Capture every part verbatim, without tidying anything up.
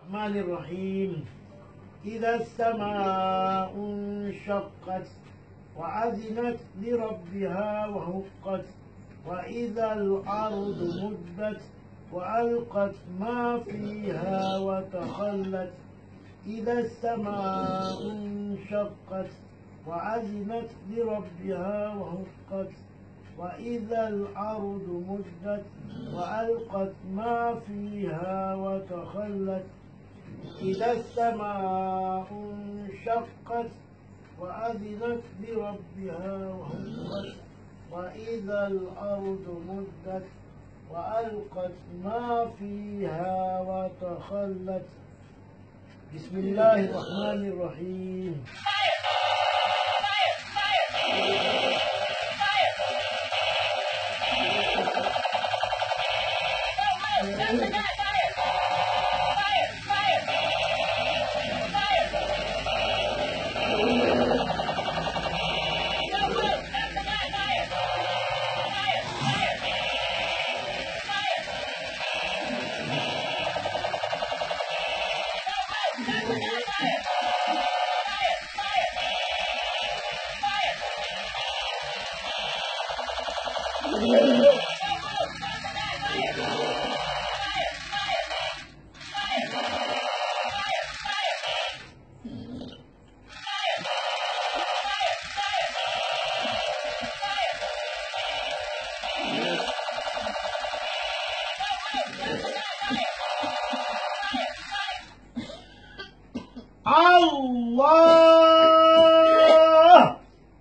الرحمن الرحيم. إذا السماء انشقت وأذنت لربها وحقت وإذا الأرض مدت وألقت ما فيها وتخلت. إذا السماء انشقت وأذنت لربها وحقت وإذا الأرض مدت وألقت ما فيها وتخلت. إذا السماء انشقت وأذنت لربها وحقت وإذا الأرض مدت وألقت ما فيها وتخلت. بسم الله الرحمن الرحيم. Allah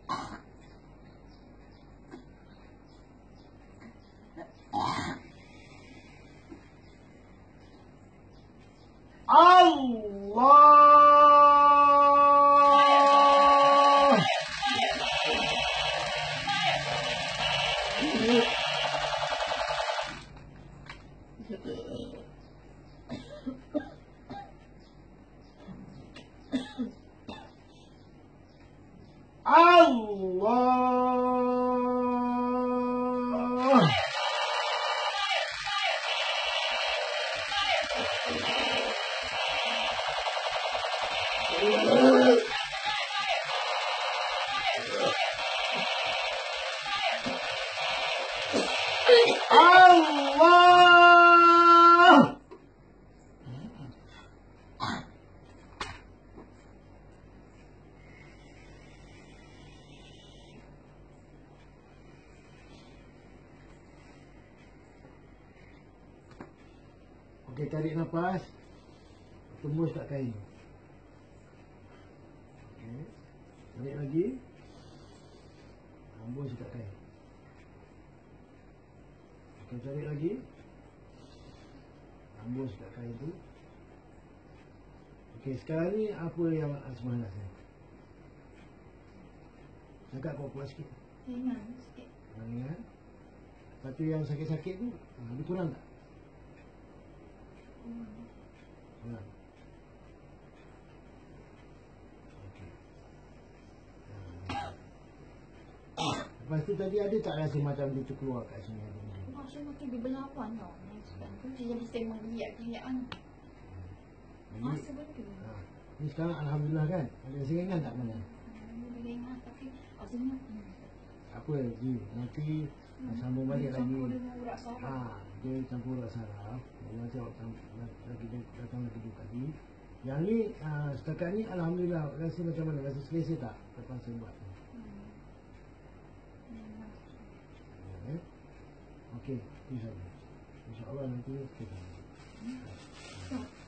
Allah Allah Allah Okey, tarik nafas. Tembus kat kain. Okey. Tarik lagi. Tembus kat kain. Okey, tarik lagi. Tembus kat kain tu. Okey, sekarang ni apa yang Asmah rasa? Cakap kuat-kuat sikit. Ringan sikit. Ringan. Lepas tu yang sakit-sakit tu, ada kurang tak? Hmm. Kurang. Okey. Lepas tu tadi ada tak rasa macam dia terkeluar kat sini? Rasa macam dia berlawan tau. Sekarang tu dia jadi sembang giat-giat kan. Masa betul. Ha. Ni sekarang Alhamdulillah kan? Ada rasa ringan tak mana? Dia ringan tapi rasanya Apa lagi? Nanti hmm. sambung balik dia lagi. campur dengan urat saraf. Ha, dia campur urat saraf. Nanti awak lagi datang lagi dua kali. Yang ni uh, setakat ni Alhamdulillah rasa macam mana? Rasa selesa tak lepas saya buat ni? Hmm. Hmm. Okey, itu saja. InsyaAllah nanti kita. Hmm.